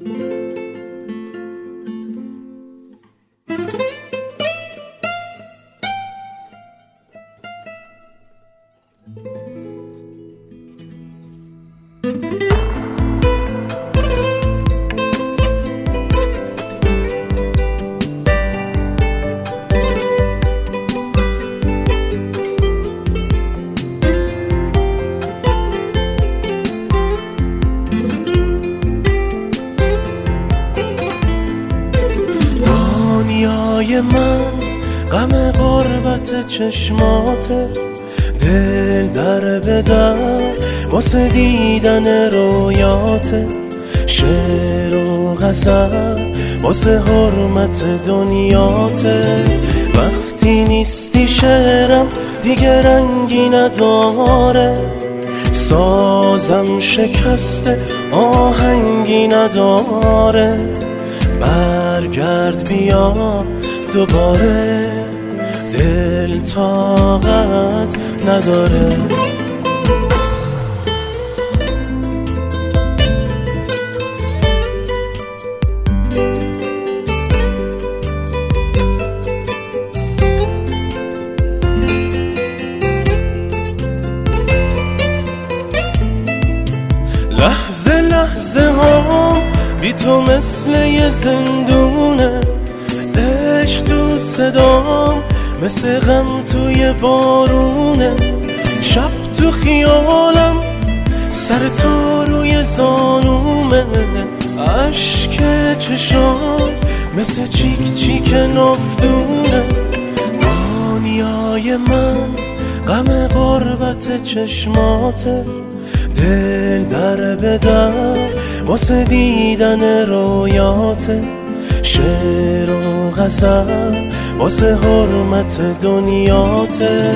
دنیای من غم غربت چشماته، دل در به در واسه دیدن رویاته، شعر و غزل واسه حرمت دنیاته. وقتی نیستی شعرم دیگه رنگی نداره، سازم شکسته آهنگی نداره. برگرد بیا دوباره، دل طاقت نداره. لحظه لحظه ها بی تو مثل یه زندونه، عشق تو صدام مثل غم توی بارونه. شب تو خیالم سر تو روی زانومه، عشق چشام مثل چیک چیک نافدونه. دنیای من غم غربت چشماته، دل در به در واسه دیدن رویاته، شعر و غزل واسه حرمت دنیاته.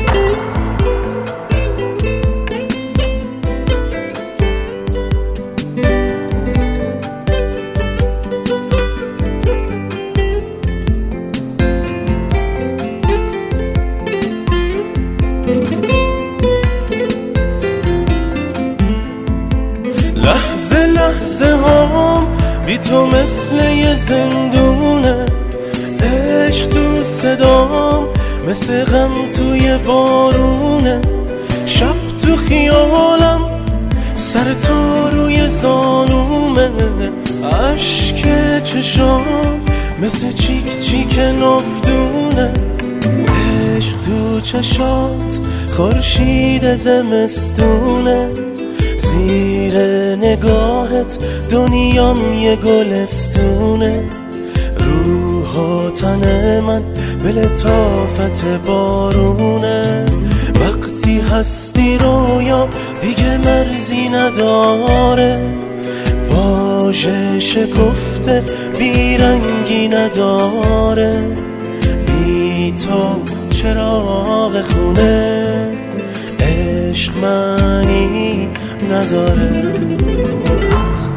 لحظه لحظه هام بی تو مثل یه زندونه، عشق تو صدام مثل غم توی بارونه. شب تو خیالم سر تو روی زانومه، عشق چشام مثل چیک چیک نافدونه. عشق تو چشات خورشید زمستونه، زیر نگاهت دنیام یه گلستونه. روح و تن من به لطافت بارونه، وقتی هستی رویا دیگه مرزی نداره. واژه شکفته بیرنگی نداره، بی تو چراغ خونه عشق معنی نداره.